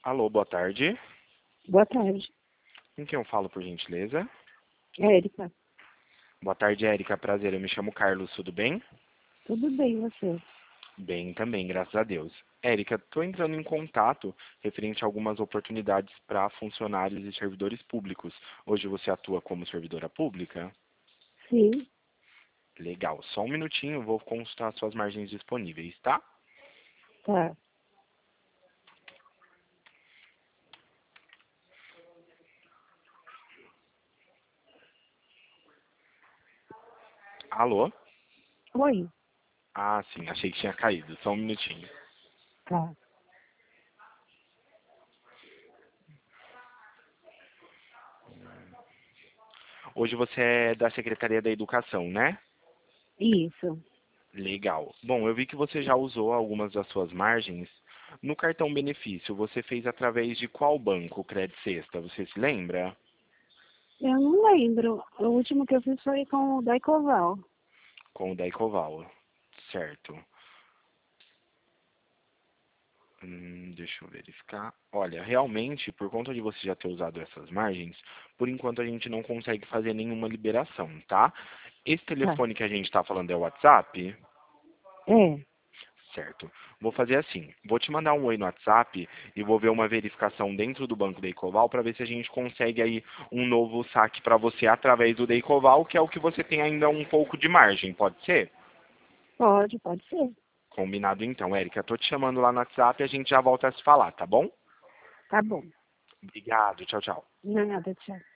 Alô, boa tarde. Boa tarde. Com quem eu falo, por gentileza? Érica, Boa tarde, Érica. Prazer, eu me chamo Carlos, tudo bem? tudo bem você? Bem também, graças a Deus. Érica, estou entrando em contato referente a algumas oportunidades para funcionários e servidores públicos. Hoje você atua como servidora pública? Sim, Legal. Só um minutinho, eu vou consultar suas margens disponíveis, tá? tá. Alô? Oi, Ah, sim, achei que tinha caído. Só um minutinho. tá. Hoje você é da Secretaria da Educação, né? Isso. Legal. Bom, eu vi que você já usou algumas das suas margens. No cartão benefício, você fez através de qual banco, Credit Sexta? Você se lembra? Eu não lembro. O último que eu fiz foi com o Daicoval. Com o da Ecoval. Certo. Deixa eu verificar. Olha, realmente, por conta de você já ter usado essas margens, por enquanto a gente não consegue fazer nenhuma liberação, tá? Esse Tá. telefone que a gente está falando é o WhatsApp? É, Certo. Vou fazer assim, vou te mandar um oi no WhatsApp e vou ver uma verificação dentro do banco da Ecoval para ver se a gente consegue aí um novo saque para você através do Ecoval, que é o que você tem ainda um pouco de margem, pode ser? pode ser. Combinado então, Érica. Tô te chamando lá no WhatsApp e a gente já volta a se falar, tá bom? Tá bom. Obrigado, tchau, tchau. Nada, tchau.